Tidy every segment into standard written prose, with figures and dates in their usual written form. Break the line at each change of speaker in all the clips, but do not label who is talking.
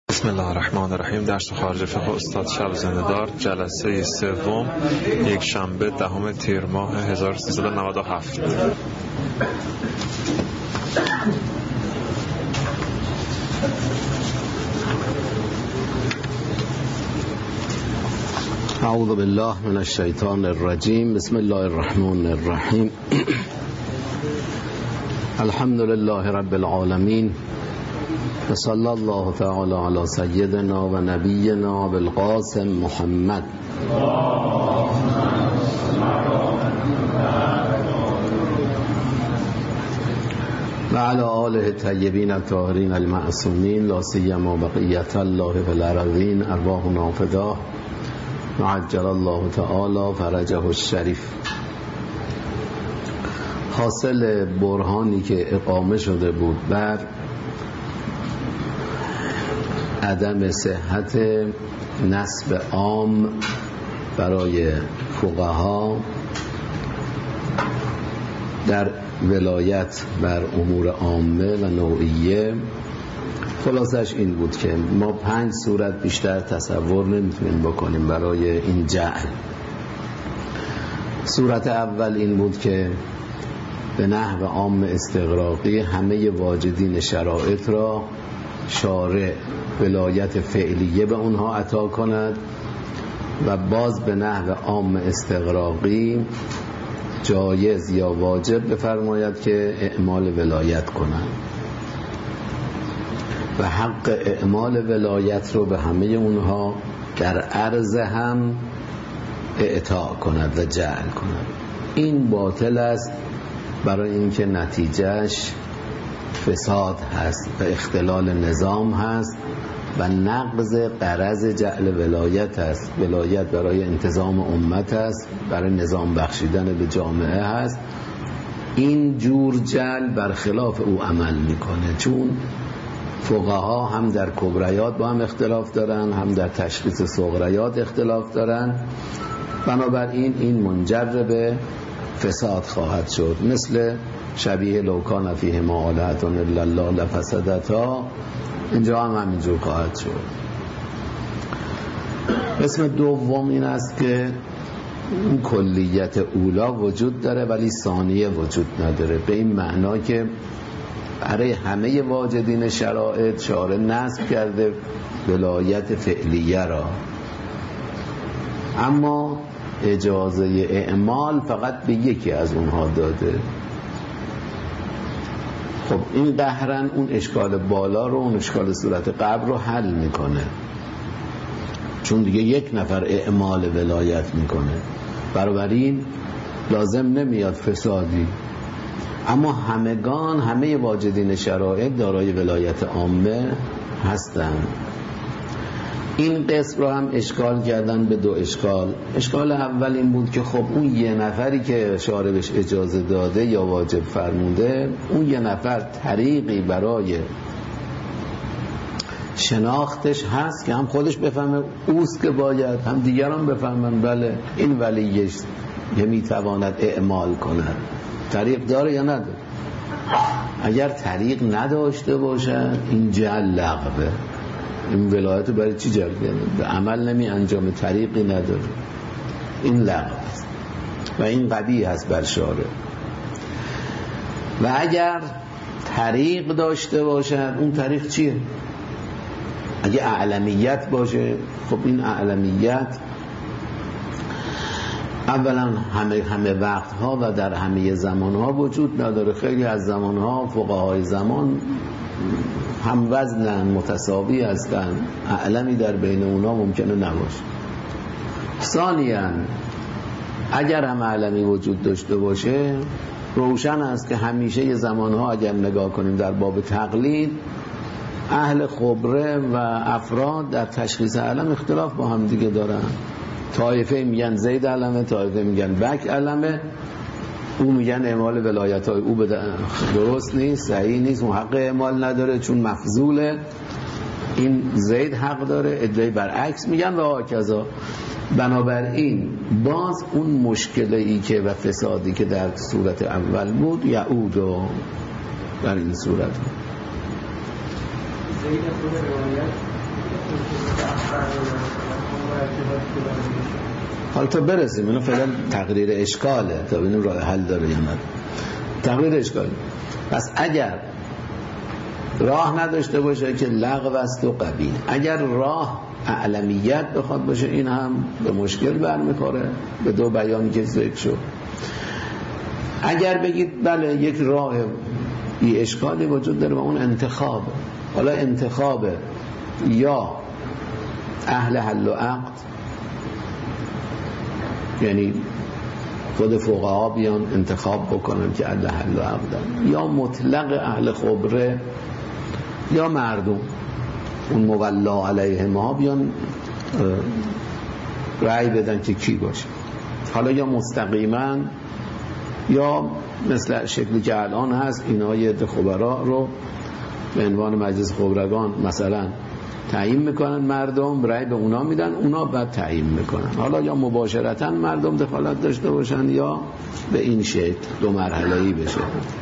بسم الله الرحمن الرحیم. درس خارج فقه استاد شب زنده‌دار، جلسه سوم، یک شنبه 10 تیر ماه 1397.
اعوذ بالله من الشیطان الرجیم. بسم الله الرحمن الرحیم. الحمد لله رب العالمین و صلی الله تعالی علی سیدنا و نبینا بالقاسم محمد و علی آله الطیبین الطاهرین المعصومین، لا سیما بقیة الله فی الارضین، ارواحنا فداه و عجل الله تعالی فرجه الشریف. حاصل برهانی که اقامه شده بود بر عدم صحت نسب عام برای فقها در ولایت بر امور عامه و نوعیه، خلاصش این بود که ما 5 صورت بیشتر تصور نمیتونیم بکنیم برای این جعل. صورت اول این بود که به نحو عام استغراقی همه واجدین شرایط را شارع ولایت فعلیه به اونها عطا کند و باز به نحو عام استغراقی جایز یا واجب بفرماید که اعمال ولایت کنند و حق اعمال ولایت رو به همه اونها در عرض هم اعطا کند و جعل کند. این باطل است برای اینکه نتیجهش فساد هست و اختلال نظام هست و نقض غرض جعل ولایت است. ولایت برای انتظام امت است، برای نظام بخشیدن به جامعه هست. این جور جعل برخلاف او عمل میکنه، چون فقها هم در کبریات با هم اختلاف دارن، هم در تشخیص صغریات اختلاف دارن. بنابراین این منجر به فساد خواهد شد، مثل شبیه لوکان فیهما آلهة الا الله لفسدتا. اینجا هم همینجور خواهد شد. اسم دوم این است که این کلیت اولا وجود داره ولی ثانیه وجود نداره، به این معنا که برای همه واجدین شرایط شارع نصب کرده ولایت فعلیه را، اما اجازه اعمال فقط به یکی از اونها داده. خب این قهرن اون اشکال بالا رو، اون اشکال صورت قبل رو حل میکنه، چون دیگه یک نفر اعمال ولایت میکنه، بنابراین لازم نمیاد فسادی. اما همه واجدین شرایط دارای ولایت عامه هستند. این قسم رو هم اشکال کردن به 2 اشکال. اشکال اول این بود که خب اون یه نفری که شارع بهش اجازه داده یا واجب فرموده، اون یه نفر طریقی برای شناختش هست که هم خودش بفهمه اوست که باید، هم دیگران بفهمن بله این ولیش که میتواند اعمال کند. طریق داره یا نداره؟ اگر طریق نداشته باشد این جعل لغوه. این ولایت رو برای چی جعل کنه؟ به عمل نمی انجام، طریقی نداره، این لغو است و این قبیح است بر شارع. و اگر طریق داشته باشد، اون طریق چیه؟ اگه اعلمیت باشه، خب این اعلمیت اولا همه وقتها و در همه زمانها وجود نداره. خیلی از زمانها فقهای زمان هم وزنن، متساوی هستن، اعلمی در بین اونا ممکنه نباشه. ثانیاً اگر هم اعلمی وجود داشته باشه، روشن است که همیشه زمانها اگر نگاه کنیم در باب تقلید، اهل خبره و افراد در تشخیص علم اختلاف با هم دیگه دارن. طایفه میگن زید علمه، طایفه میگن بک علمه، او میگن اعمال ولایت های او درست نیست، صحیح نیست، اون حق اعمال نداره چون مفضوله، این زید حق داره، ادعای برعکس میگن و هاکذا. بنابراین باز اون مشکلی که و فسادی که در صورت اول بود یعود در این صورت
زید خود روایت
حالا تا برسیم اینو فعلا تقریر اشکاله تا ببینیم راه حل داره یا نه. تقریر اشکاله. پس اگر راه نداشته باشه که لغو است و قبیح، اگر راه اعلمیت بخواد باشه این هم به مشکل برمیخوره به دو بیانی که ذکر شد. اگر بگید بله یک راه بی اشکالی وجود داره و اون انتخاب، حالا انتخاب یا اهل حل و عقد، یعنی خود فقها بیان انتخاب بکنن که اهل حل و عقدن، یا مطلق اهل خبره یا مردم اون مولا علیه ما بیان رأی بدن که کی باشه، حالا یا مستقیما یا مثل شکلی که الان هست اینا یه عده خبرا رو به عنوان مجلس خبرگان مثلا تعیین میکنن، مردم رأی به اونا میدن، اونا بعد تعیین میکنن. حالا یا مباشرتا مردم دخالت داشته باشن یا به این شکل دو مرحله‌ای بشه.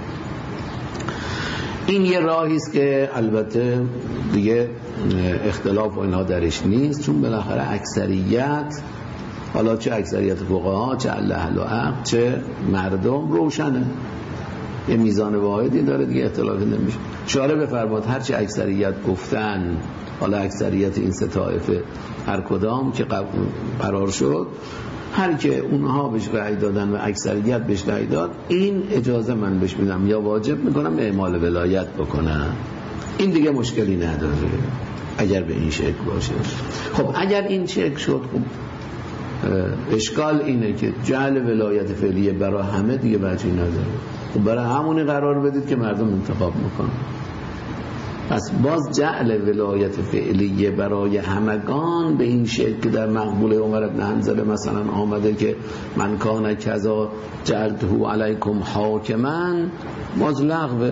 این یه راهی است که البته دیگه اختلاف و اینها درش نیست، چون بالاخره اکثریت، حالا چه اکثریت فقها چه اهل عقل چه مردم، روشنه یه میزان واحدی داره دیگه، اختلافی نمیشه. شارع بفرماد هر چه اکثریت گفتن، حالا اکثریت این سه طایفه هر کدام که قرار شد، هر که اونها بهش رأی دادن و اکثریت بهش رأی داد، این اجازه من بهش میدم یا واجب میکنم اعمال ولایت بکنم. این دیگه مشکلی نداره اگر به این شکل باشه. خب اگر این شکل شد، خب اشکال اینه که جعل ولایت فعلیه برای همه دیگه وجهی نداره. خب برای همونی قرار بدید که مردم انتخاب میکنن. پس باز جعل ولایت فعلیه برای همگان به این شکل که در مقبوله عمر بن حنظله مثلا آمده که من کان کذا جعلته علیکم حاکما، باز لغوه.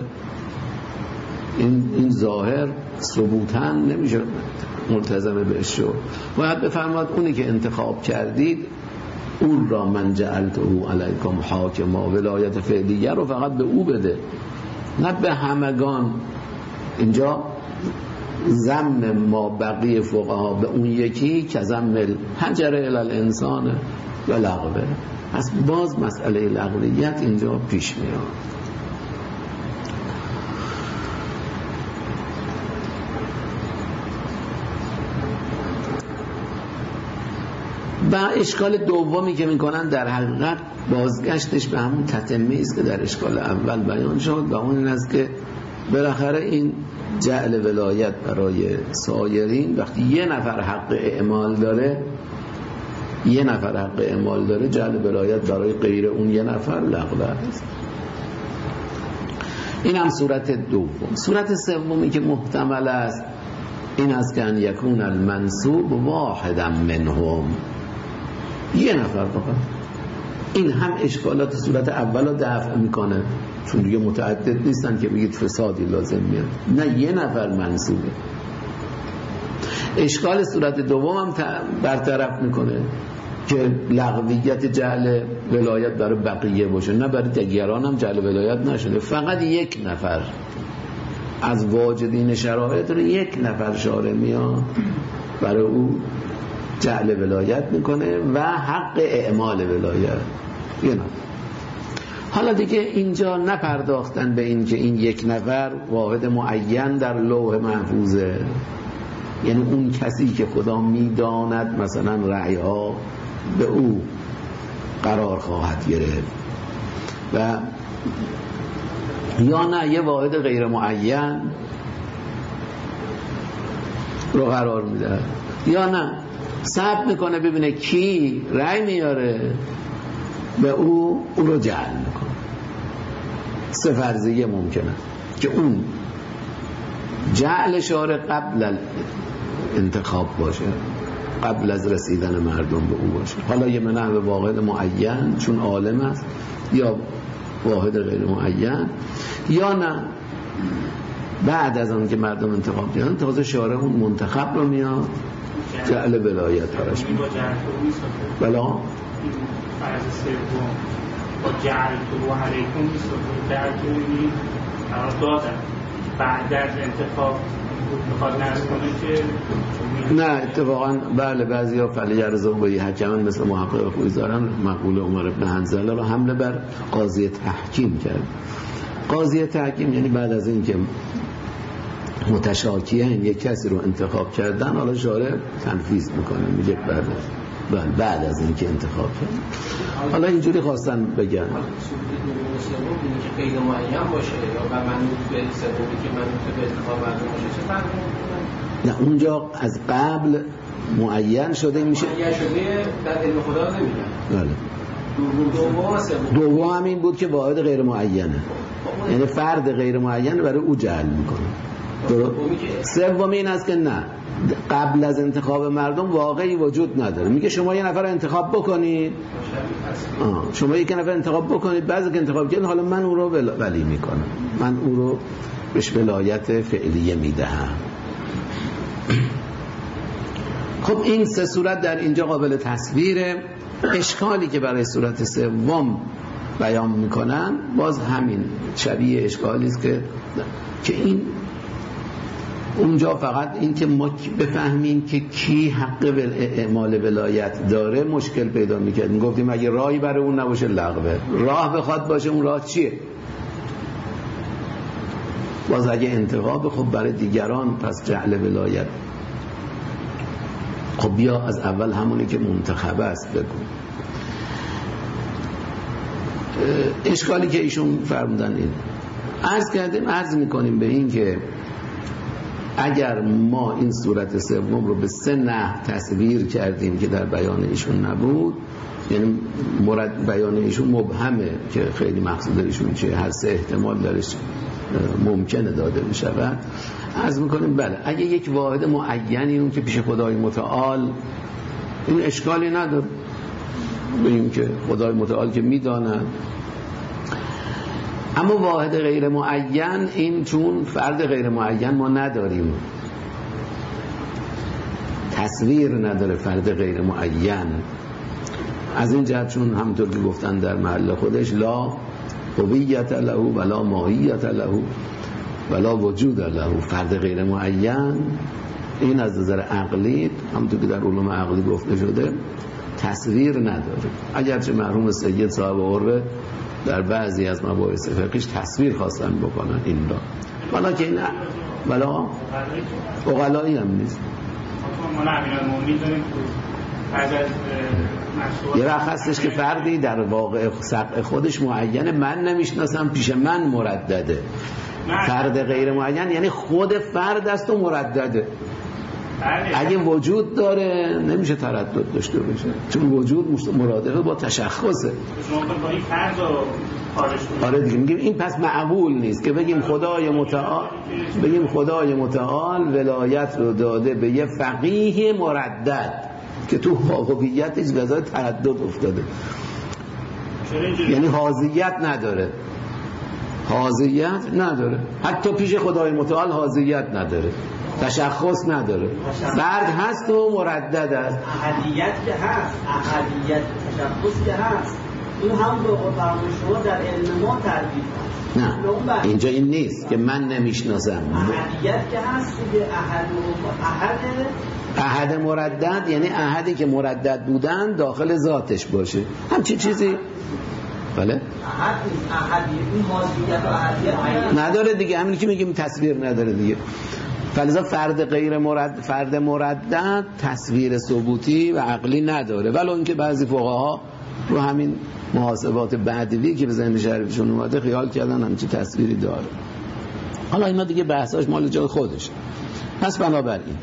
این ظاهر ثبوتاً نمیشه ملتزم بهش شد. باید بفرماد اونی که انتخاب کردید اون را من جعلته علیکم حاکما، ولایت فعلیه رو فقط به او بده، نه به همگان. اینجا ضمن ما بقیه فقها به اون یکی که ضمن حجر الی الانسان و لغوه. پس باز مسئله لغویت اینجا پیش میاد. و اشکال دومی که میکنن در حقیقت بازگشتش به همون تتمه است که در اشکال اول بیان شد، و اون این است که بالاخره این جعل ولایت برای سایرین، وقتی یه نفر حق اعمال داره، جعل ولایت برای غیر اون یه نفر لغو است. این هم صورت دوم. صورت سومی که محتمل است این است که ان یکون المنصوب واحدا منهم، یه نفر فقط. این هم اشکالات صورت اول رو دفع میکنه، چون دیگه متعدد نیستن که بگید فسادی لازم میاد، نه یه نفر منصوبه. اشکال صورت دوم هم برطرف میکنه که لغویت جعل ولایت برای بقیه باشه، نه برای دیگران هم جعل ولایت نشده، فقط یک نفر از واجدین شرایط رو یک نفر شارع میاد برای او جعل ولایت میکنه و حق اعمال ولایت یه نفر. حالا دیگه اینجا نپرداختن به این که این یک نفر واحد معین در لوح محفوظه، یعنی اون کسی که خدا میداند مثلا رأی ها به او قرار خواهد گرفت، و یا نه یه واحد غیر معین رو قرار میده، یا نه صبر میکنه ببینه کی رأی میاره به او رو جعل میکنه. سه فرضیه ممکنه که اون جعل شارع قبل انتخاب باشه، قبل از رسیدن مردم به او باشه، حالا یه منع به واحد معین چون عالم است، یا واحد غیر معین، یا نه بعد از اون که مردم انتخاب دیدن تازه شارع اون منتخب رو میاد جعل ولایت براش میاد. بلا
فرض سوم با جعلته علیکم جعلته قرار دادن بعد از انتخاب میخواد نرس کنه که
نه اتفاقا بله بعضیا فلیرزقوا به حکما مثل محقق خویزارن مقوله عمر بن حنظله رو حمله بر قاضی تحکیم کرد. قاضی تحکیم یعنی بعد از این که متشاکیین یک کسی رو انتخاب کردن، حالا شارع تنفیذ میکنه، میگه بعد از این که انتخاب کردن. حالا اینجوری خواستن بگن
که غیر معین باشه یا منوط به سببی که منوط به انتخاب مردم باشه چه فرقی میکنه؟
نه اونجا از قبل معین شده میشه،
معین شده در علم خدا نمیگن.
بله دوم همین بود که واحد غیر معینه، یعنی فرد غیر معین برای او جعل میکنه. سوم این است که نه قبل از انتخاب مردم واقعی وجود نداره. میگه شما یه نفر انتخاب بکنید، شما یک نفر انتخاب بکنید، بعضی که انتخاب کردید حالا من او رو ولی میکنم، من او رو بهش ولایت فعلیه میدهم. خب این سه صورت در اینجا قابل تصویره. اشکالی که برای صورت سوم بیان میکنن باز همین شبیه اشکالی است که این اونجا فقط این که ما بفهمیم که کی حق اعمال ولایت داره مشکل پیدا میکرد. گفتیم اگه راهی برای اون نباشه لغوه، راه بخواد باشه اون راه چیه؟ باز اگه انتخاب خب برای دیگران پس جعل ولایت. خب بیا از اول همونی که منتخب است بگو. اشکالی که ایشون فرمودن این عرض میکنیم به این که اگر ما این صورت سوم رو به سه نحو تصویر کردیم که در بیان ایشون نبود، یعنی بیان ایشون مبهمه که خیلی مقصود ایشون چیه، هر سه احتمال درش ممکنه داده بشود، عرض میکنیم بله اگه یک واحد معینی اون که پیش خدای متعال این اشکالی نداره، بگیم که خدای متعال که میدانه. اما واحد غیر معین این چون فرد غیر معین ما نداریم، تصویر نداره فرد غیر معین، از این جهت چون همونطور که گفتن در محل خودش لا هویت له ولا ماهیت له ولا وجود له، فرد غیر معین این از نظر عقلی همونطور که در علوم عقلی گفته شده تصویر نداره. اگرچه مرحوم سید صاحب عروه در بعضی از مباحث فقهیش تصویر خواستن بکنن این را، ولی که این ولا عقلایی هم نیست. یه وقت هستش که فردی در واقع سبق خودش معینه، من نمیشناسم پیش من مردده. فرد غیر معین یعنی خود فرد است و مردده. اگه وجود داره نمیشه تردد داشته باشه، چون وجود مرادفه با تشخصه. آره دیگه میگیم این پس معقول نیست که بگیم خدای متعال ولایت رو داده به یه فقیه مردد که تو هویتش جزای تردد افتاده، یعنی حاضیت نداره، حتی پیش خدای متعال حاضیت نداره، تشخص نداره، فرد هست و مردد است.
احدیت که هست، احدیت تشخص که هست، این هم به قرآن شما در علم ما تعریف هست.
نه اینجا این نیست که من نمیشناسم.
احدیت که هست که
احد مردد یعنی احدی که مردد بودن داخل ذاتش باشه، همچین چیزی. بله
احدی این حاضیت و احدیت
نداره دیگه، همین که میگیم تصویر نداره دیگه. فلذا فرد مردد تصویر ثبوتی و عقلی نداره، ولی اینکه بعضی فقها رو همین محاسبات بعدوی که به ذهن شریفشون اومده خیال کردن همچین تصویری داره. حالا اینا دیگه بحثاش مال جای خودش. پس بنابراین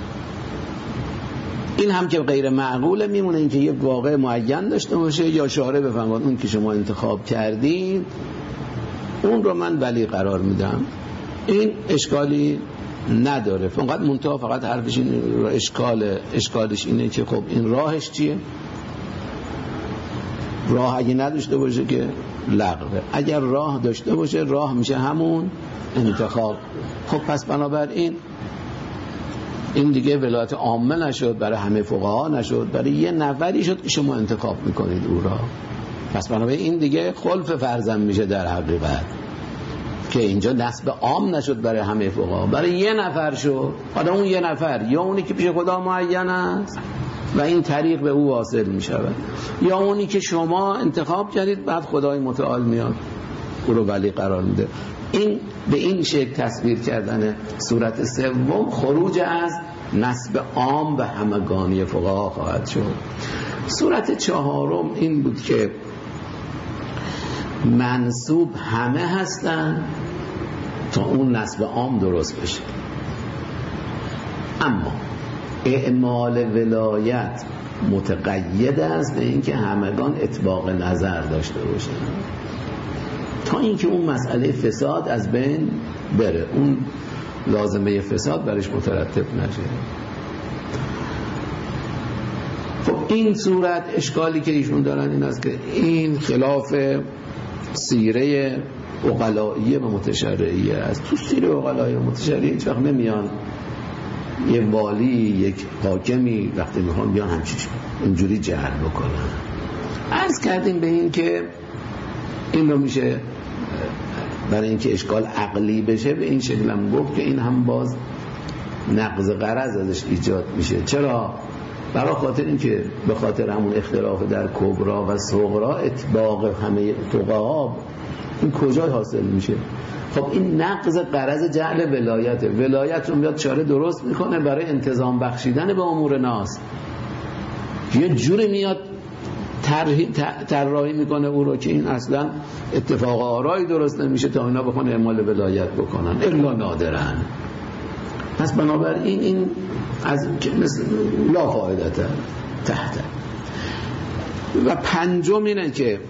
این هم که غیر معقوله، میمونه اینکه یک واقع معین داشته باشه یا شارع بفرماد اون که شما انتخاب کردید اون رو من ولی قرار میدم، این اشکالی نداره. فقط حرفش این اشکالش اینه که خب این راهش چیه؟ راه اگه نداشته باشه که لغوه، اگر راه داشته باشه راه میشه همون انتخاب. خب پس بنابراین این دیگه ولایت عامه نشد، برای همه فقها نشد، برای یه نفری شد که شما انتخاب میکنید او را. پس بنابراین این دیگه خلف فرزند میشه در حقیقت. که اینجا نسب عام نشد برای همه فقها، برای یه نفر شد. حالا اون یه نفر یا اونی که پیش خدا معین است و این طریق به او واصل می شود، یا اونی که شما انتخاب کردید بعد خدای متعال میاد او رو ولی قرار میده. این به این شکل تصویر کردن صورت سوم خروج از نسب عام و همگانی فقها خواهد شد. صورت چهارم این بود که منسوب همه هستن تا اون نسب عام درست بشه، اما اعمال ولایت متقید است به اینکه همگان اطباق نظر داشته باشن تا اینکه اون مسئله فساد از بین بره، اون لازمه فساد برش مترتب نشه. خب این صورت اشکالی که ایشون دارن این است که این خلاف سیره عقلائیه و متشرعیه است. تو سیره عقلائیه و متشرعیه هیچ وقت نمیان یه والی یک حاکمی وقتی میخوان بیان همچین اینجوری جعل بکنن. عرض کردیم به این که این رو میشه برای اینکه اشکال عقلی بشه به این شکل هم گفت که این هم باز نقض غرض ازش ایجاد میشه. چرا؟ برای خاطر این که به خاطر همون اختلاف در کبرا و صغرا اطباق همه فقها این کجای حاصل میشه؟ خب این نقض غرض جعل ولایت رو میاد چاره درست میکنه برای انتظام بخشیدن به امور ناس، یه جوری میاد طراحی میکنه او رو که این اصلا اتفاق آرایی درست نمیشه تا اینا بخوان اعمال ولایت بکنن الا نادرن. پس بنابراین این از مثل لا فایدته تحت. و پنجم اینه که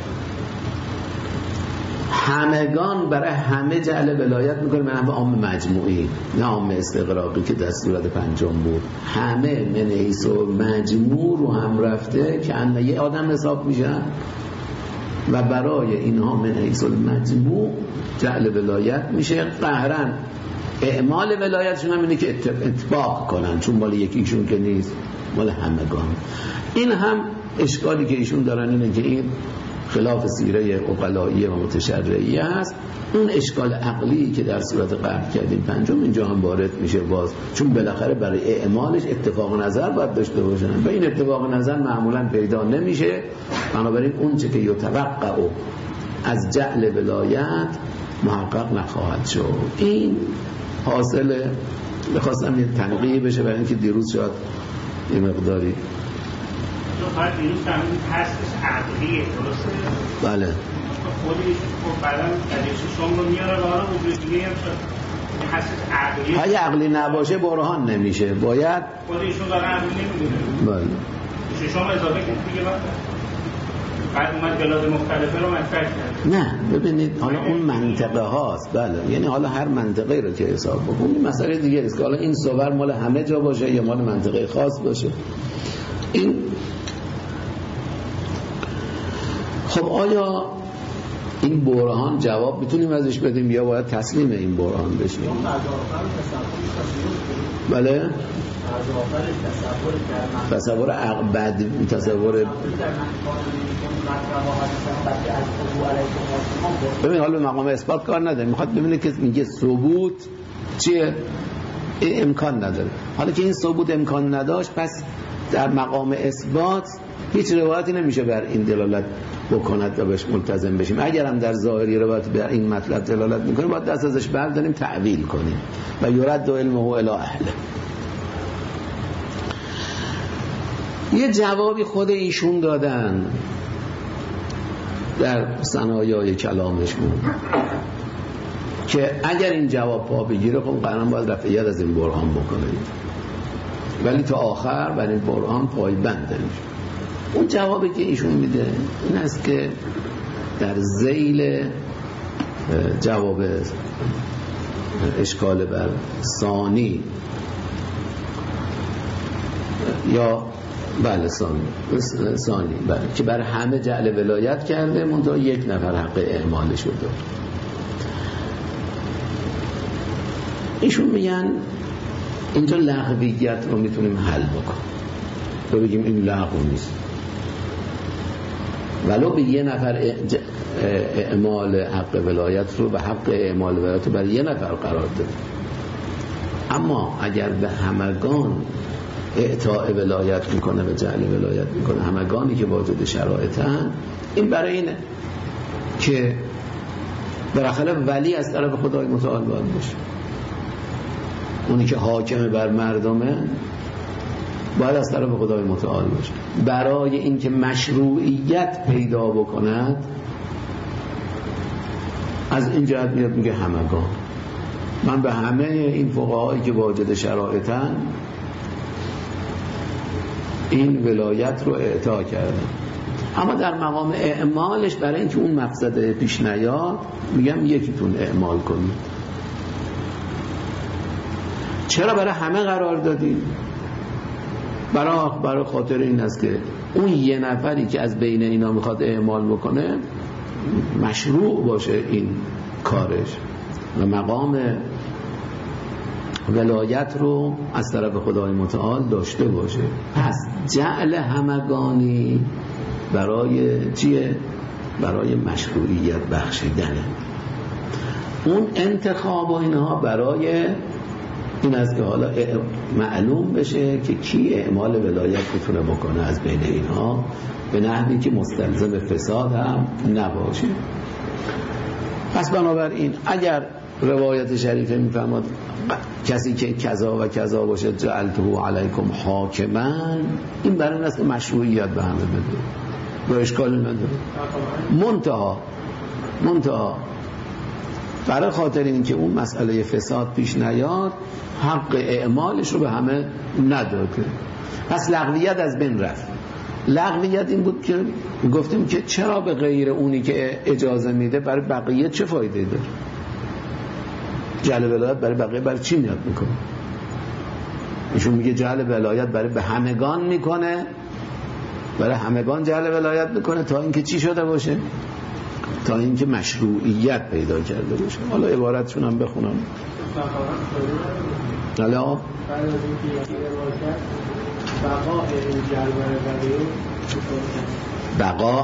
همگان برای همه جعل ولایت میکنه به نحو عام مجموعی، نه عام استغراقی که در صورت پنجم بود. همه من حیث مجموع رو هم رفته که انه یه آدم حساب میشن و برای اینها من حیث مجموع جعل ولایت میشه. قهرن اعمال ولایتشون هم اینه که اطباق کنن، چون مال یکیشون که نیست، مال همگان. این هم اشکالی که ایشون دارن اینه که این خلاف سیره عقلائیه و متشرعیه هست. اون اشکال عقلی که در صورت قبل کردیم پنجم اینجا هم وارد میشه باز، چون بالاخره برای اعمالش اتفاق نظر باید داشته باشن و این اتفاق نظر معمولا پیدا نمیشه. بنابراین اون چه که یتوقع از جعل ولایت محقق نخواهد شد. این حاصل بخواستم یه تنقیه بشه برای اینکه دیروز شاید یه مقداری
باید دیروز فهمید هستش عقلیه، درسته؟
بله.
خودش خب بعدم دلیلش شما رو میاره و آره وجودیه هم شد هستش عقلیه.
های عقلی نباشه برهان نمیشه، باید
خودشون داره عقلی نمیدونه.
بله.
شما اضافه کنید دیگه بعد اومد بلاد مختلفه رو مطرح کرد.
نه ببینید حالا اون منطقه هاست، بله، یعنی حالا هر منطقه رو که حساب بکنید مسئله دیگه است که حالا این صور مال همه جا باشه یا مال منطقه خاص باشه. این خب آیا این برهان جواب میتونیم ازش بدیم یا باید تسلیم این برهان بشیم؟ بله؟ تصور عقبد تصور ببین حالا به مقام اثبات کار نداره، میخواد ببینه که میگه ثبوت چیه؟ امکان نداره. حالا که این ثبوت امکان نداشت پس در مقام اثبات هیچ روایتی نمیشه بر این دلالت بکند و بهش ملتزم بشیم. اگر هم در ظاهری روایت بر این مطلب دلالت میکنه باید دست ازش برداریم تعویل کنیم و یرد علمه الی اهله. یه جوابی خود ایشون دادن در ثنایای کلامشون که اگر این جواب پا بگیره خب قرآن باید رفع ید از این برهان بکنه، ولی تا آخر بر این برهان پایبند نمیشه. اون جوابی که ایشون میده این است که در ذیل جواب اشکال بر ثانی یا بله ثانی بله که بر همه جعل ولایت کرده منتها یک نفر حق اعمالش رو داره. ایشون میگن اینجا لغویت رو میتونیم حل بکنیم، تو بگیم این لغو نیست. ولو به یه نفر اعمال حق ولایت رو و حق اعمال ولایت رو برای یه نفر قرار داده. اما اگر به همگان اعطاء ولایت میکنه و جعل ولایت میکنه، همگانی که واجد شرایطن، این برای اینه که بالاخره ولی از طرف خدای متعال باید باشه. اونی که حاکم بر مردمه باید از طرف خدای متعال باشه. برای اینکه مشروعیت پیدا بکند از این جهت میاد میگه همگان. من به همه این فقهایی که واجد شرایطن این ولایت رو اعطا کردم، اما در مقام اعمالش برای اینکه اون مقصد پیش نیاد میگم یکیتون اعمال کنید. چرا برای همه قرار دادیم؟ برای خاطر این است که اون یه نفری که از بین اینا میخواد اعمال بکنه مشروع باشه این کارش و مقام ولایت رو از طرف خدای متعال داشته باشه. پس جعل همگانی برای چیه؟ برای مشروعیت بخشیدنه. اون انتخاب و اینها برای این است که حالا معلوم بشه که کی اعمال ولایت میتونه بکنه از بین اینها به نحوی که مستلزم فساد هم نباشه. پس بنابراین اگر روایت شریفه میفرماد کسی که کذا و کذا باشه جعلته علیکم حاکما، این برای این است که مشروعیت به همه بده و اشکالی نداره. منتها برای خاطر این که اون مسئله فساد پیش نیاد حق اعمالش رو به همه نداده. پس لغویت از بین رفت. لغویت این بود که گفتیم که چرا به غیر اونی که اجازه میده برای بقیه چه فایده داره؟ جعل ولایت برای بقیه برای چی میاد میکنه؟ ایشون میگه جعل ولایت برای به همگان میکنه، برای همگان جعل ولایت میکنه تا اینکه چی شده باشه؟ تا اینکه مشروعیت پیدا کرده باشه. حالا عبارتشون هم بخونم. حالا
بعد از اینکه بقا این جلوه
بقا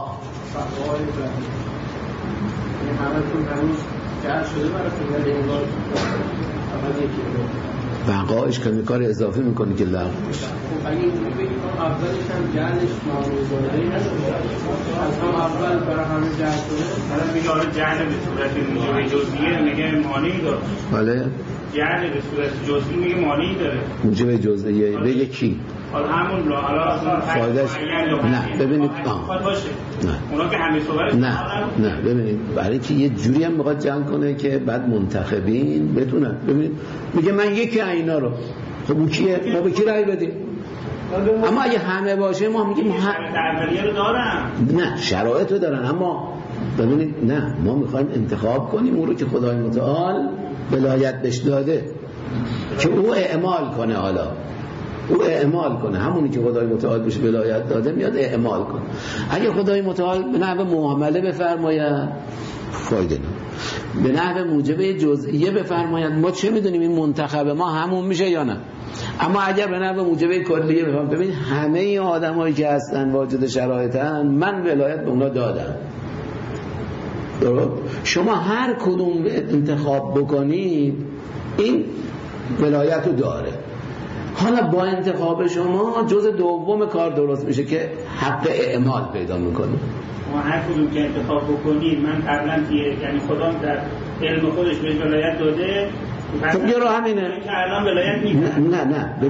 این همه تون هنوز جعل شده برای فیلم انگار فقط یکی
بقایش که کار اضافی میکنی که لغو بشه.
خب اگه اینجوری بگیم اولش هم جعلش معامله‌ای نشده، از هم اول برای همه جعل شده.
حالا میگه آره جعل به صورت موجب جزئیه میگه مانعی داره.
بله
جعل به صورت جزئی میگه مانعی داره.
موجب جزئیه بگه کی؟
حالا همون حالا
فایدهش نه ببینید
نه اونا که همه صحبت
نه ببینید برای که یه جوری هم میخواد جمع کنه که بعد منتخبین بتونن. ببینید میگه من یکی اینا رو، خب اون کیه؟ ما به کی رأی بدیم؟ اما اگه همه باشه ما میگیم
اولیه رو دارن.
نه شرایط رو دارن، اما ببینید نه ما میخوایم انتخاب کنیم اون رو که خدای متعال ولایت بهش داده که او اعمال کنه. حالا او اعمال کنه، همونی که خدای متعال بهش ولایت داده میاد اعمال کنه. اگه خدای متعال به نحو معامله بفرماید فایده نه، به نحو موجب جزئیه بفرماید ما چه میدونیم این منتخب ما همون میشه یا نه. اما اگر به نحو موجب کلیه بفرماید ببین همه این آدمایی که هستن واجد شرایطن من ولایت به اونا دادم، درست؟ شما هر کدوم انتخاب بکنید این ولایت رو داره. حالا با انتخاب شما جز دوم کار درست میشه که حق اعمال پیدا میکنه.
ما هر کدوم که انتخاب بکنید من قبلا یعنی خدا در علم خودش به ولایت داده.
خب یه رو همینه
که الان ولایت میکنه.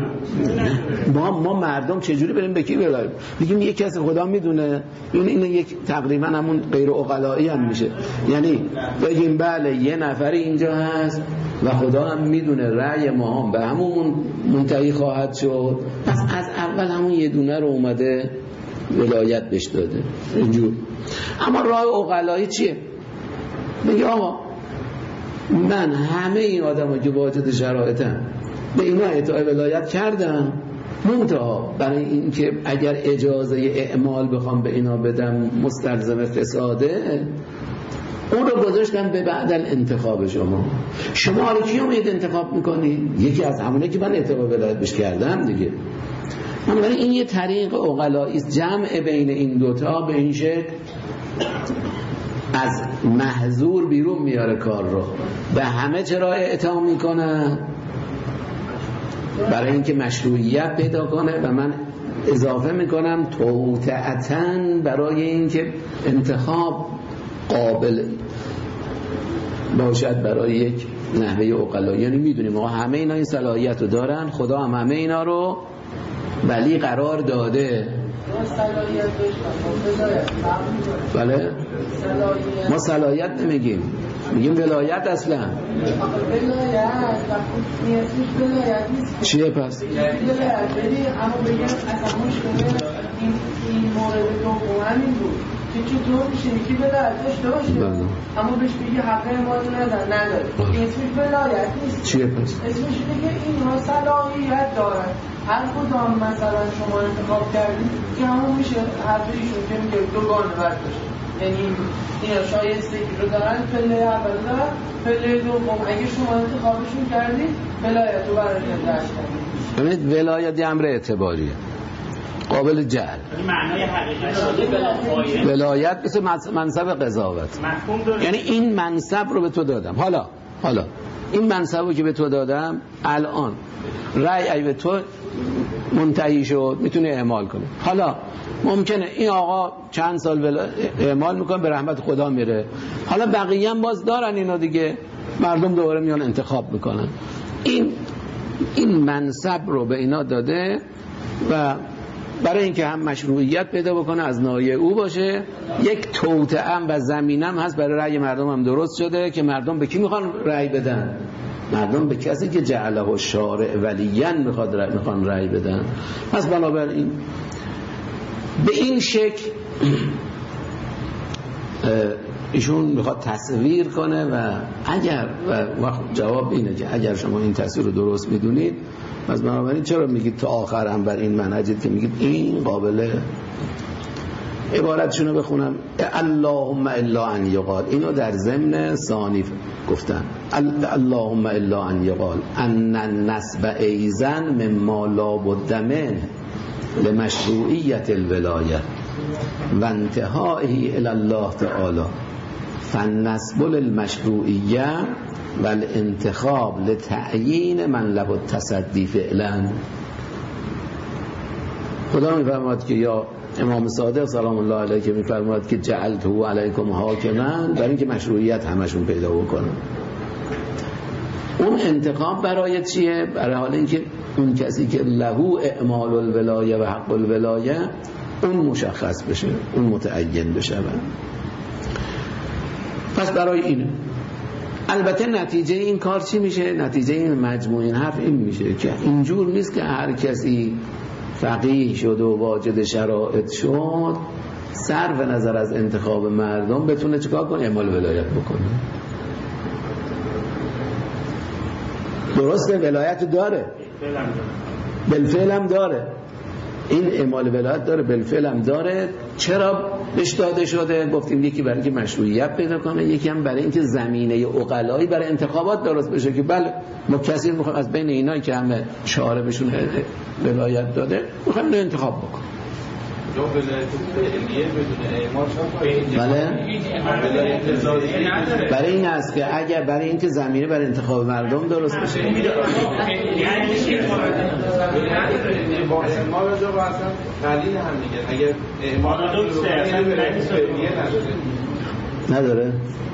نه ما مردم چجوری بریم به کی ولایت بگیم؟ یک کسی خدا میدونه. این یک تقریبا همون غیر عقلایی هم میشه، یعنی بگیم بله یه نفری اینجا هست و خدا هم میدونه رأی ما هم به همون منتهی خواهد شد، پس از اول همون یه دونه رو اومده ولایت بهش داده اینجور. اما راه عقلایی چیه؟ میگه آقا من همه این آدم که واجد شرایطن به اینا اعطای ولایت کردم، منتها برای این که اگر اجازه اعمال بخوام به اینا بدم مستلزم فساده، اون رو گذاشتم به بعد انتخاب شما حالا کی امید انتخاب میکنی؟ یکی از همونه که من اعطای ولایت بهش کردم دیگه. من برای این یه طریق عقلایی است، جمع بین این دوتا به این شکل از محظور بیرون میاره کار رو، به همه چرا اعطا میکنه؟ برای اینکه مشروعیت پیدا کنه. و من اضافه میکنم توطئتاً برای اینکه انتخاب قابل باشد برای یک نحوه عقلا. یعنی میدونیم ما همه اینا این صلاحیت رو دارن، خدا هم همه اینا رو ولی قرار داده. بله ما صلاحیت نمیگیم، میگیم ولایت. اصلا ولایت چیه پس؟
اما بگم اصلا مشکل این مورد دوم همین بود که چطور میشه یکی ولایتش داشته اما بهش بگه حق ما رو نداره، اسمش ولایت نیست.
چیه پس؟
اسمش بگه اینها صلاحیت دارن، هر کدام مثلا شما انتخاب کردید که همون میشه حرف ایشون که میگه دوگانه برداشت، یعنی اینا شایستگی رو دارن، پله اول دارن، پله دوم اگه شما انتخابشون کردید ولایت رو برای داشت کردید.
ببینید ولایت امر اعتباریه قابل جعل.
معنای حقیقی
ولایت مثل منصب قضاوت، یعنی این منصب رو به تو دادم. حالا این منصب رو که به تو دادم الان رأی ای به تو منتهی شد میتونه اعمال کنه. حالا ممکنه این آقا چند سال اعمال میکنه به رحمت خدا میره، حالا بقیه هم باز دارن اینا دیگه، مردم دوباره میان انتخاب میکنن. این منصب رو به اینا داده و برای اینکه هم مشروعیت پیدا بکنه از ناحیه او باشه، یک توطئه و زمینم هست برای رأی مردم هم درست شده که مردم به کی میخوان رأی بدن؟ مردم به کسی که جعله الشارع ولیا میخوان رأی بدن. پس بنابراین به این شکل ایشون میخواد تصویر کنه و اگر و جواب اینه که اگر شما این تصویر رو درست میدونید، پس بنابراین چرا میگید تا آخر هم بر این منهجید که میگید این قابل عبارتشون رو بخونم؟ اللهم الا ان یقال، اینو در ضمن ثانی گفتن. اللهم الا ان یقال ان النسب ایزن مما لا بد منه لمشروعیت الولایه و انتهائه الی الله تعالی فالنسب للمشروعیه والانتخاب لتعیین من له التصدی فعلا. خدا میفرماید که یا امام صادق سلام الله علیه که میفرماید که جعلته علیکم حاکما، برای اینکه مشروعیت همشون پیدا بکنه. اون انتخاب برای چیه؟ برای حال اینکه اون کسی که له اعمال الولایه و حق الولایه اون مشخص بشه، اون متعین بشه. پس برای اینه. البته نتیجه این کار چی میشه؟ نتیجه این مجموع این حرف این میشه که اینجور نیست که هر کسی فقیه شد و واجد شرایط شد صرف نظر از انتخاب مردم بتونه چیکار کنه؟ اعمال ولایت بکنه. درسته ولایت داره، بالفعل هم داره، این اعمال ولایت داره، بالفعل هم داره. چرا بهش داده شده؟ گفتیم یکی برای اینکه مشروعیت پیدا کنه، یکی هم برای اینکه زمینه عقلایی برای انتخابات درست بشه که بله ما کسی میخوایم از بین اینایی که همه شعار بهشون ولایت داده میخوایم اینو انتخاب بکنیم. بله برای این است که اگر برای اینکه زمینه برای انتخاب مردم درست بشه
ما راجع به اصلا تعلیل هم میگه اگر
نداره،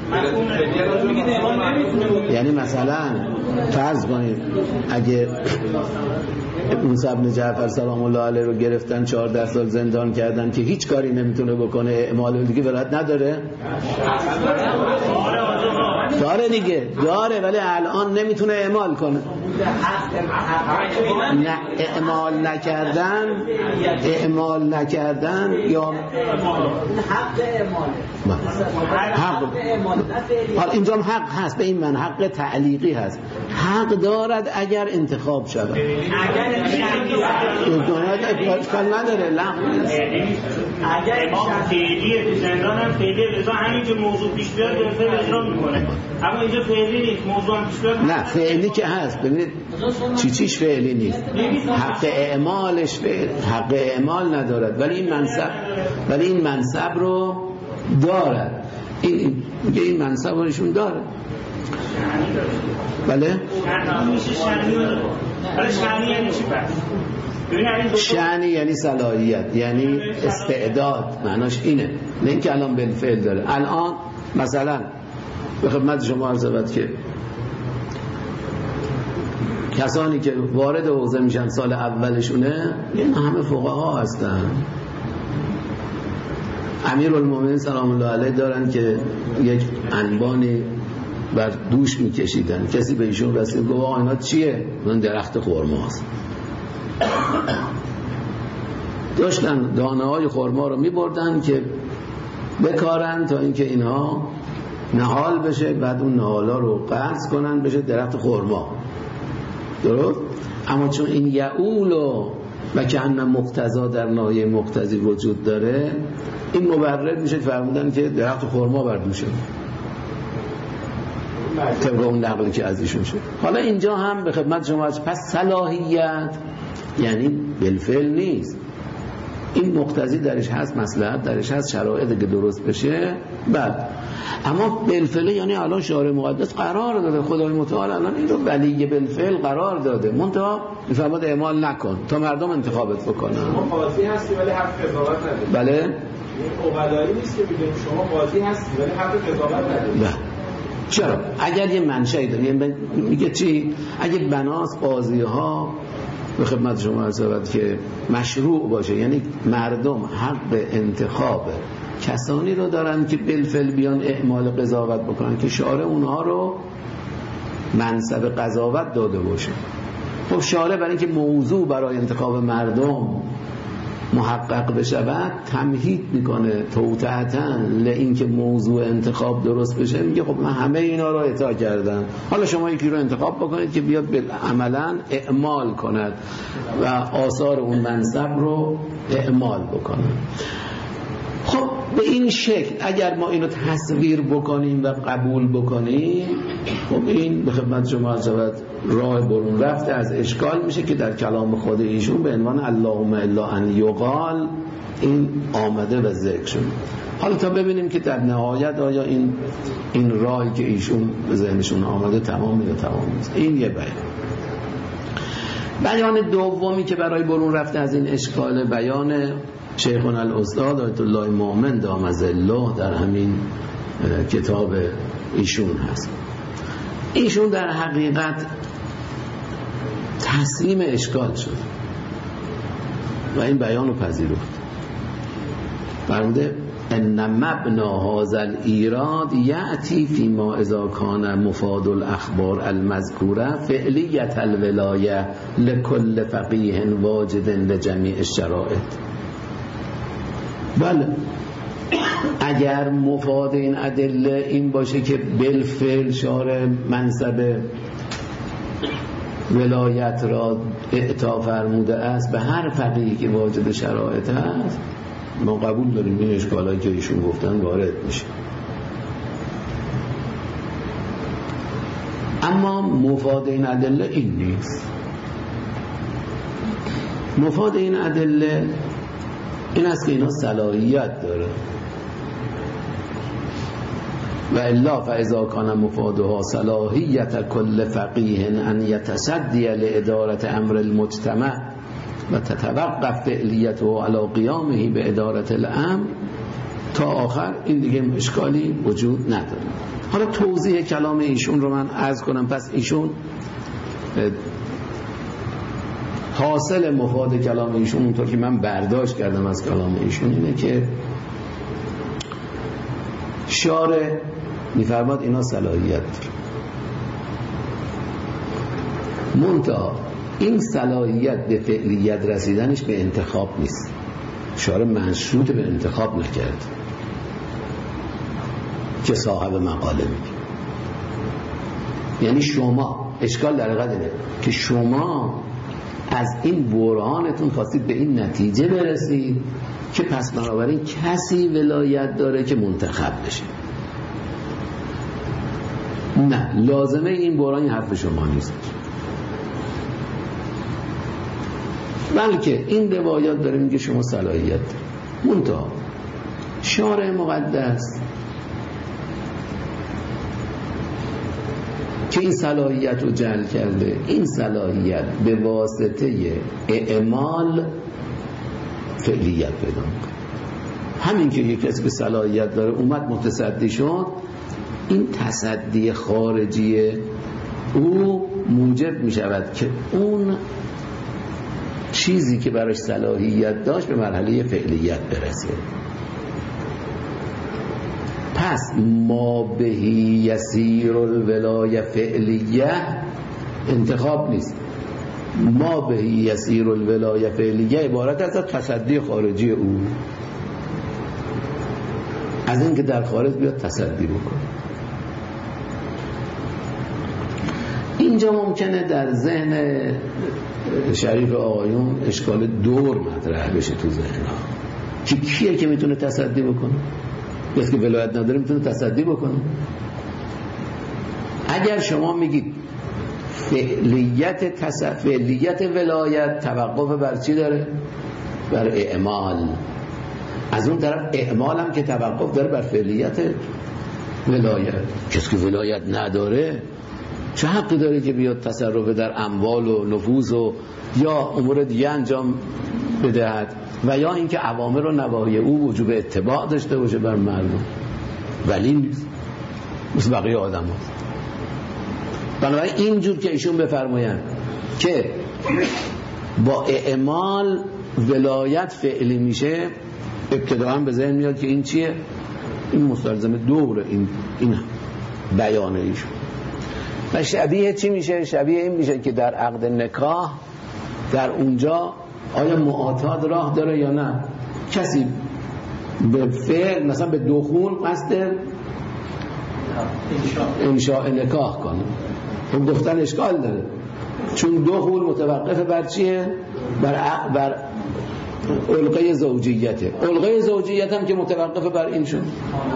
یعنی مثلا فرض کنید اگه موسی بن جعفر سلام الله علیه رو گرفتن 14 سال زندان کردن که هیچ کاری نمیتونه بکنه، اعمال دیگه ولایت نداره؟ داره دیگه، داره، ولی الان نمیتونه اعمال کنه. نه اعمال نکردن یا
حق اعمال
حال اینجا حق هست، به این من حق تعلیقی هست. حق دارد اگر انتخاب شود، اشکال نداره، لغو نیست.
اگر امام فعلیه تو زندان هم فعلیه، لذا همین که موضوع پیش بیاد به فعل اجرا میکنه، اما اینجا فعلی نیست، موضوع هم پیش بیاد
نه فعلی که هست. ببینید چیش فعلی نیست، حق اعمالش حق اعمال ندارد، ولی این منصب رو دارد. این منصب ایشون داره. بله؟ شأنی یعنی صلاحیت، یعنی استعداد، معناش اینه، نه اینکه الان بالفعل داره. الان مثلا به خدمت شما عرض شود که کسانی که وارد حوزه میشن سال اولشونه این همه فقها هستن. امیرالمومنین سلام الله علیه دارن که یک انبانی بر دوش میکشیدن، کسی به ایشون رسید گفت آقا اینا چیه؟ اون درخت خرماست. داشتن دانه های خرما رو میبردن که بکارن تا اینکه اینها نهال بشه، بعد اون نهالا رو قرض کنن بشه درخت خرما. درست؟ اما چون این یعول و که ان مقتضا در ناحیه مقتضی وجود داره، این مبرر میشه فرمودن که درخت خرما بر دوشه، طبق اون نقلی که از ایشون شد. حالا اینجا هم به خدمت شما پس صلاحیت یعنی بالفعل نیست، این مقتضی درش هست، مصلحت درش هست، شرایطی که درست بشه بعد. اما بالفعل یعنی الان شارع مقدس قرار داده، خدای متعال الان این رو ولی بالفعل قرار داده، منتها میفرماد اعمال نکن تا مردم انتخابت بکنن.
شما قاضی هستی ولی حق قضاوت نداری.
بله؟
این اوغلایی نیست که بگیم شما قاضی هستی ولی حق قضاوت نداری.
نه. چرا؟ اگر یه منشأی داره، یعنی میگه چی؟ اگه بناس قاضی ها به خدمت شما عرض شود که مشروع باشه، یعنی مردم حق به انتخاب کسانی رو دارن که بالفعل بیان اعمال قضاوت بکنن که شارع اونها رو منصب قضاوت داده باشه. خب شارع برای اینکه موضوع برای انتخاب مردم محقق بشود تمهید میکنه توطئتا لینکه موضوع انتخاب درست بشه، میگه خب من همه اینا رو اطاع کردم، حالا شما یکی رو انتخاب بکنید که بیاد عملا اعمال کند و آثار اون منصب رو اعمال بکنه. خب به این شکل اگر ما اینو تصویر بکنیم و قبول بکنیم، خب این به خدمت شما شود راه برون رفته از اشکال میشه که در کلام خود ایشون به عنوان اللهم الا ان یقال این آمده و ذکر شد. حالا تا ببینیم که در نهایت آیا این راهی که ایشون به ذهنشون آمده تمام یا تمام نیست. این یه بیان دومی که برای برون رفته از این اشکال، بیان شیخنا الاستاد آیت الله مومن دام ظله در همین کتاب ایشون هست. ایشون در حقیقت تسلیم اشکال شد و این بیان رو پذیرفت. فرموده ان مبنا هذا الایراد یأتی فيما اذا کان مفاد الاخبار المذکوره فعلیت الولایه لكل فقیه واجد لجمیع الشرائط. بله اگر مفاد این ادله این باشه که بالفعل شارع منصب ولایت را اعطا فرموده است به هر فقیهی که واجد شرایط است، ما قبول داریم این اشکالایی که ایشون گفتن وارد میشه. اما مفاد این ادله این نیست. مفاد این ادله این است که اینا صلاحیت داره و الا فاذا کان مفادها صلاحیت کل فقیه ان یتصدی لاداره امر المجتمع و تتوقف فعلیته علی قیامه به اداره الامر تا آخر، این دیگه اشکالی وجود نداره. حالا توضیح کلام ایشون رو من عرض کنم. پس ایشون حاصل مفاد کلام ایشون اونطور که من برداشت کردم از کلام ایشون اینه که شارع میفرماد اینا صلاحیت داره، منتها این صلاحیت به فعلیت رسیدنش به انتخاب نیست. شارع مشروط به انتخاب نکرد که صاحب مقاله میگه. یعنی شما اشکال در حقیقت اینه که شما از این برهانتون خواستید به این نتیجه برسید که پس بنابراین کسی ولایت داره که منتخب بشه. نه، لازمه این برهان حرف شما نیست، بلکه این روایات داره میگه شما صلاحیت داره. منتها شارع مقدس که این صلاحیت رو جعل کرده، این صلاحیت به واسطه اعمال فعلیت پیدا میکنه. همین که یک کسی که صلاحیت داره اومد متصدی شد، این تصدی خارجی او موجب می شود که اون چیزی که براش صلاحیت داشت به مرحله فعلیت برسه. پس ما بهی یسیر الولایه فعلیه انتخاب نیست. ما بهی یسیر الولایه فعلیه عبارت از تصدی خارجی او، از این که در خارج بیاد تصدی بکنه. اینجا ممکنه در ذهن شریف آقایون اشکال دور مطرح بشه تو ذهنها که کیه که میتونه تصدی بکنه؟ کسی که ولایت نداره میتونه تصدی بکنه؟ اگر شما میگید فعلیت ولایت توقف بر چی داره؟ بر اعمال. از اون طرف اعمال هم که توقف داره بر فعلیت ولایت. کسی که ولایت نداره چه حقی داره که بیاد تصرف در اموال و نفوذ و یا امور دیگه انجام بدهد و یا اینکه اوامر و نواهی او وجوب اتباع داشته باشه بر مردم؟ ولی نیست، مثل بقیه آدم ها. بنابراین اینجور که ایشون بفرمایند که با اعمال ولایت فعلی میشه، ابتداعا به ذهن میاد که این چیه؟ این مستلزم دوره، این بیانه ایشون. و شبیه چی میشه؟ شبیه این میشه که در عقد نکاح در اونجا آیا معاتاد راه داره یا نه؟ کسی به فعل مثلا به دخول قصد انشاء نکاح کنه، خب گفتن اشکال داره، چون دخول متوقف بر چیه؟ بر علقه زوجیته. علقه زوجیت هم که متوقف بر این شد.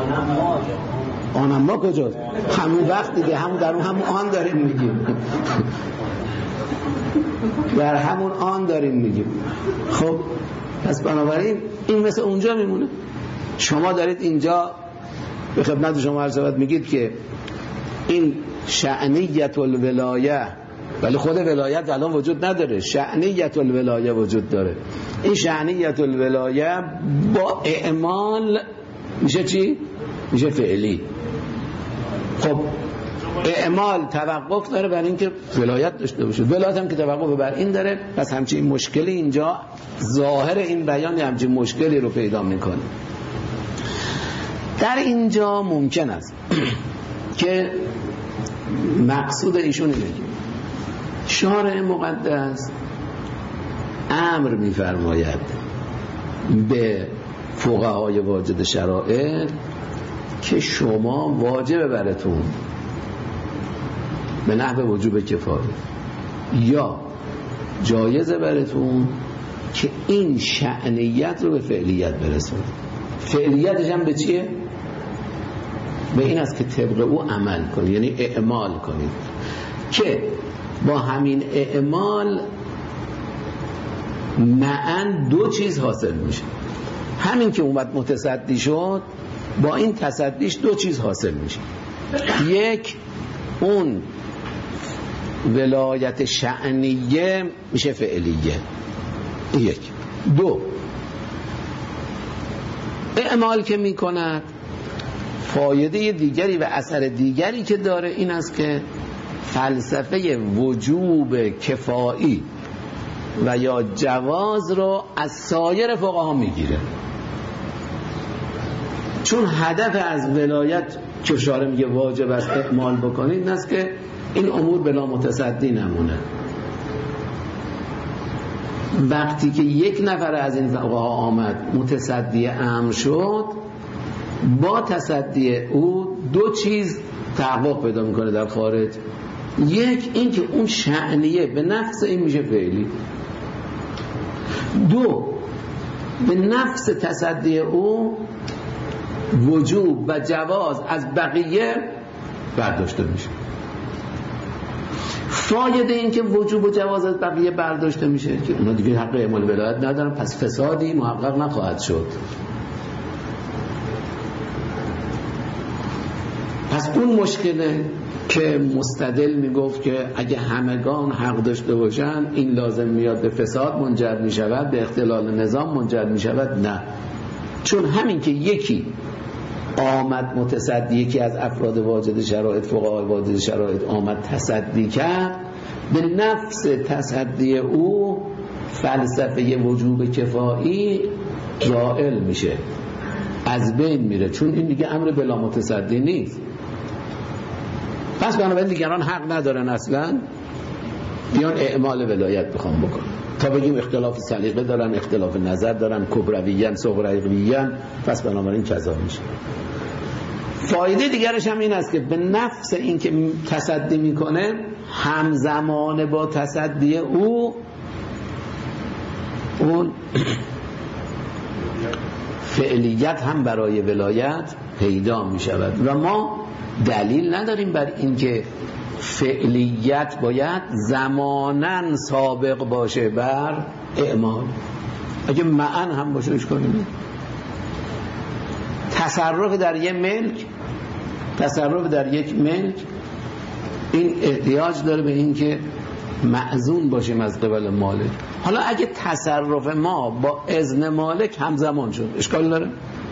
آنم ما کجاست؟ همون وقت دیگه، همون در همون آن داریم میگیم. در همون آن داریم میگیم. خب پس بنابراین این مثل اونجا میمونه. شما دارید اینجا به خدمت شما عرض میگید که این شأنیت الولایه، ولی خود ولایت الان وجود نداره، شأنیت الولایه وجود داره. این شأنیت الولایه با اعمال میشه چی؟ میشه فعلی. خب اعمال توقف داره بر این که ولایت داشته باشه، ولایت هم که توقف بر این داره. پس همچین مشکلی اینجا ظاهر این بیان همچین مشکلی رو پیدا میکنه. در اینجا ممکن است که مقصود ایشون اینه، شارع مقدس امر میفرماید به فقهای واجد شرائع که شما واجب براتون به نحو وجوب کفایه یا جایزه براتون که این شأنیت رو به فعلیت برسونید. فعلیتش هم به چیه؟ به این است که طبق او عمل کنید، یعنی اعمال کنید، که با همین اعمال معاً دو چیز حاصل میشه. همین که اومد متصدی شد، با این تصدیش دو چیز حاصل میشه. یک، اون ولایت شأنیه میشه فعلیه. یک. دو، اعمال که میکند فایده دیگری و اثر دیگری که داره این است که فلسفه وجوب کفایی و یا جواز رو از سایر فقها میگیره. چون هدف از ولایت که شارع میگه واجب است اعمال بکنید این است که این امور بلا متصدی نمونه. وقتی که یک نفر از این فقها آمد متصدی امر شد، با تصدی او دو چیز تحقق پیدا میکنه در خارج. یک، این که اون شأنیه به نفس این میشه فعلی. دو، به نفس تصدی او وجوب و جواز از بقیه برداشته میشه. فایده این که وجوب و جواز از بقیه برداشته میشه که اونا دیگه حق اعمال ولایت ندارن، پس فسادی محقق نخواهد شد. پس اون مشکله که مستدل میگفت که اگه همگان حق داشته باشن این لازم میاد به فساد منجر میشود، به اختلال نظام منجر میشود. نه، چون همین که یکی آمد متصدی، یکی از افراد واجد شرایط، فقهای واجد شرایط آمد تصدی کرد، به نفس تصدی او فلسفه وجوب کفایی زائل میشه، از بین میره، چون این دیگه امر بلا متصدی نیست. پس بنابراین دیگران حق ندارن اصلا بیان اعمال ولایت بخوام بکن، تا بگیم اختلاف سلیقه دارن، اختلاف نظر دارن، کبرویین صغرویین، پس بنابراین کذا میشه. فایده دیگرش هم این است که به نفس این که تصدی میکنه همزمان با تصدی او اون فعلیت هم برای ولایت پیدا می شود و ما دلیل نداریم بر اینکه فعلیت باید زماناً سابق باشه بر اعمال. اگه معن هم باشه اش کنیم. تصرف در یک ملک این احتیاج داره به این که معزون باشیم از قبل مالک. حالا اگه تصرف ما با اذن مالک همزمان شد اشکال داره؟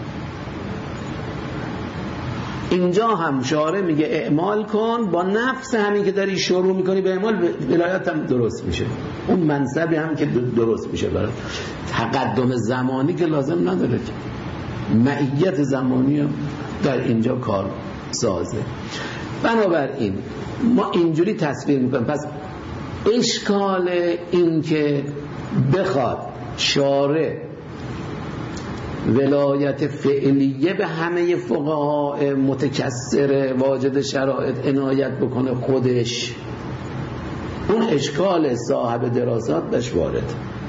اینجا هم شارع میگه اعمال کن، با نفس همین که داری شروع میکنی به اعمال ولایت هم درست میشه، اون منصبی هم که درست میشه. برای تقدم زمانی که لازم نداره که معیت زمانی هم در اینجا کار سازه. بنابراین ما اینجوری تصویر میکنیم. پس اشکال این که بخواد شارع ولایت فعلیه به همه فقها متکثر واجد شرایط عنایت بکنه خودش، اون اشکال صاحب دراسات بهش وارد،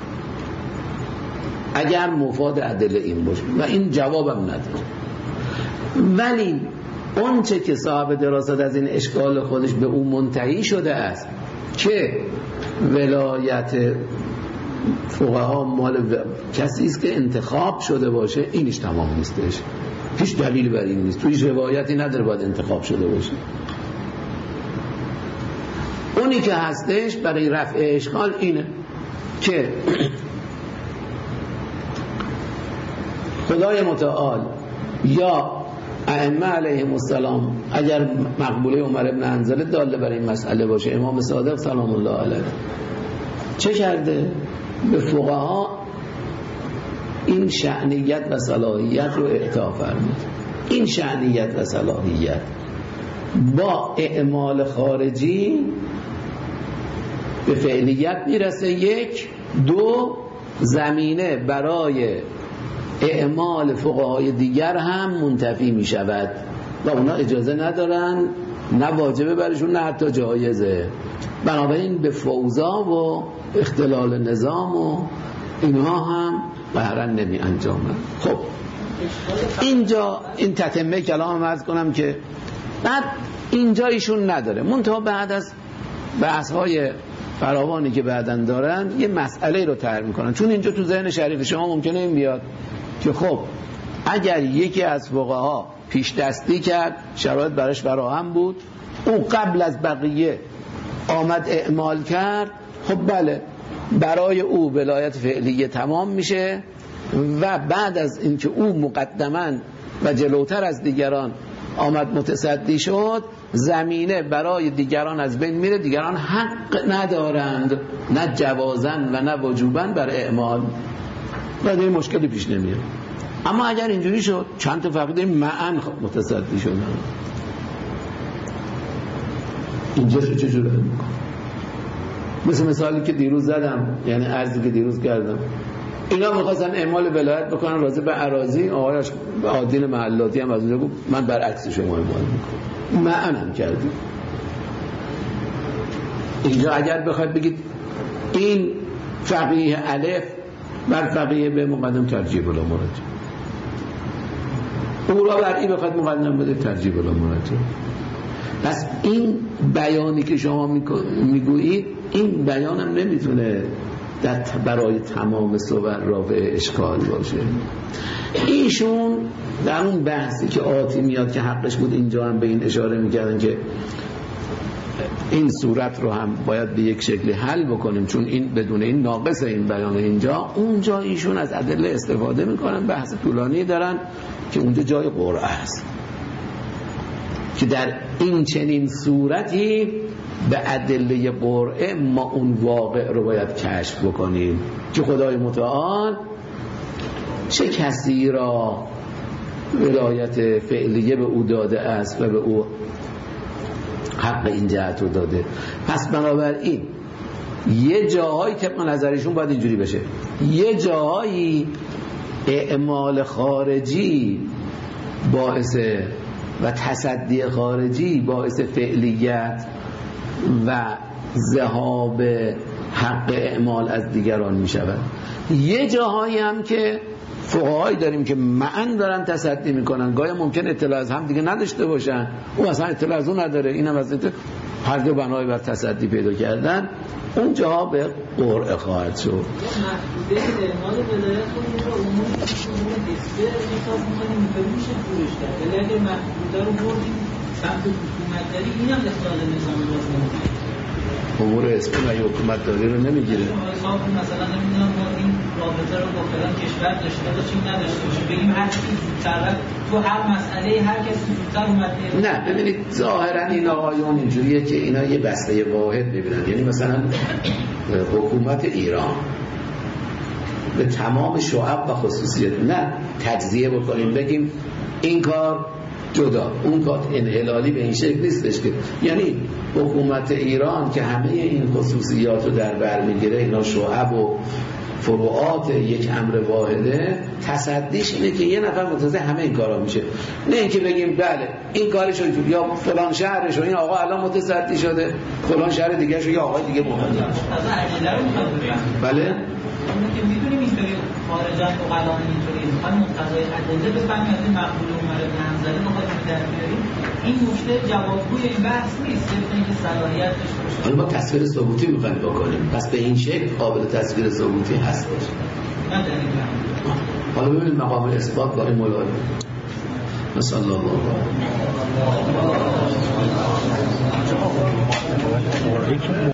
اگر مفاد ادله این باشه، و این جوابم نداره. ولی اون چه که صاحب دراسات از این اشکال خودش به اون منتهی شده است که ولایت فقها مال کسی است که انتخاب شده باشه، اینش تمام نیستش، هیچ دلیل بر این نیست، تویش روایتی نداره باید انتخاب شده باشه. اونی که هستش برای رفع اشکال اینه که خدای متعال یا ائمه علیهم السلام اگر مقبوله عمر بن حنظله داله برای این مسئله باشه، امام صادق سلام الله علیه چه کرده؟ به فقها این شأنیت و صلاحیت رو اعطا فرمود. این شأنیت و صلاحیت با اعمال خارجی به فعلیت میرسه. یک، دو، زمینه برای اعمال فقهای دیگر هم منتفی می شود و اونا اجازه ندارن، نه واجبه برشون نه حتی جایزه. بنابراین به فوضا و اختلال نظام و اینها هم بهرن نمی انجامن. خب اینجا این تتمه کلام عرض کنم که بعد اینجا ایشون نداره، منتها بعد از بحث‌های فراوانی که بعدن دارن یه مسئله رو طرح میکنن، چون اینجا تو ذهن شریف شما ممکنه این بیاد که خب اگر یکی از فقها پیش دستی کرد، شرایط براش فراهم بود، او قبل از بقیه آمد اعمال کرد، خب بله برای او ولایت فعلیه تمام میشه و بعد از اینکه او مقدما و جلوتر از دیگران آمد متصدی شد، زمینه برای دیگران از بین میره، دیگران حق ندارند نه جوازن و نه وجوبن بر اعمال و این مشکلی پیش نمیاد. اما اگر اینجوری شد چند تا فقیده معن متصدی شدن، اینجا رو چجور حل میکن؟ مثل مثالی که دیروز زدم، یعنی عرضی که دیروز کردم، اینا میخواستن اعمال ولایت بکنن راضی به اراضی، آقایش عادل محلاتی هم از اونجا گفت من برعکس شما اعمال میکنم، معن هم کردیم. اینجا اگر بخواید بگید این فقیه الف بر فقیه به مقدم ترجیح بلا مرجح، او را بر این بخواید مقدم بده ترجیح بلا مرجح. پس این بیانی که شما میگویید این بیان هم نمیتونه برای تمام صور رافع اشکال باشه. ایشون در اون بحثی که آتی میاد که حقش بود اینجا هم به این اشاره میکردن که این صورت رو هم باید به یک شکلی حل بکنیم، چون این بدون این ناقص این بیان اینجا. اونجا ایشون از ادله استفاده میکنن، بحث طولانی دارن که اونجا جای قرعه است که در این چنین صورتی به ادله قرعه ما اون واقع رو باید کشف بکنیم که خدای متعال چه کسی را ولایت فعلیه به او داده است و به او حق این جهت رو داده. پس بنابراین یه جاهایی طبق نظرشون باید اینجوری بشه، یه جاهایی اعمال خارجی باعث و تصدی خارجی باعث فعلیت و ذهاب حق اعمال از دیگران می شود. یه جاهایی هم که فقهایی داریم که معن دارن تصدی میکنن، گاهی ممکن اطلاع از هم دیگه نداشته باشن، او اصلا اطلاع از اون نداره، اینم از هر دو بنای بر تصدی پیدا کردن، اون جاها به قرعه خواهد شد.
محدوده اعمال ولایت رو امور حسیه حساب میکنیم میشه جورش کرد، ولی اگه محدوده رو بردیم سمت حکومتداری، اینم اخلال نظام باز نمیشه.
امور اسمی و حکومت داری رو نمیگیره.
مثلا نمیدونم ما این رابطه رو با فلان کشور داشته باشیم نداشته باشیم، بگیم هر چی زودتر تو هر مسئله هر کسی زودتر اومد.
نه ببینید ظاهرا این آقایون اینجوریه که اینا یه بسته واحد ببینن، یعنی مثلا حکومت ایران به تمام شعب و خصوصیت نه تجزیه بکنیم بگیم این کار جدا اون کار انحلالی، به این شکل نیستش که یعنی حکومت ایران که همه این خصوصیات رو در بر میگیره، اینا شعب و فروعات یک امر واحده، تصدیش اینه که یه نفر متوجه همه این کارا میشه، نه اینکه بگیم بله این کارش رو یا فلان شهرش رو این آقا الان متصدی شده، فلان شهر دیگه شو یا آقای دیگه مقدم. بله
که میدونیم اینطوری خارجان و قلان اینطوری میخوان مقتضای ادله بفهمیم از این مقبول عمر بن حنظله بخوایم در بیاریم، این نکته جوابگوی این بحث نیست، اینکه صلاحیت داشته باشه.
حالا ما تصویر ثبوتی میخوایم بکنیم، پس به این شکل قابل تصویر ثبوتی هست. حالا ببینید مقام اثبات با این ملاحظه. مثلا الله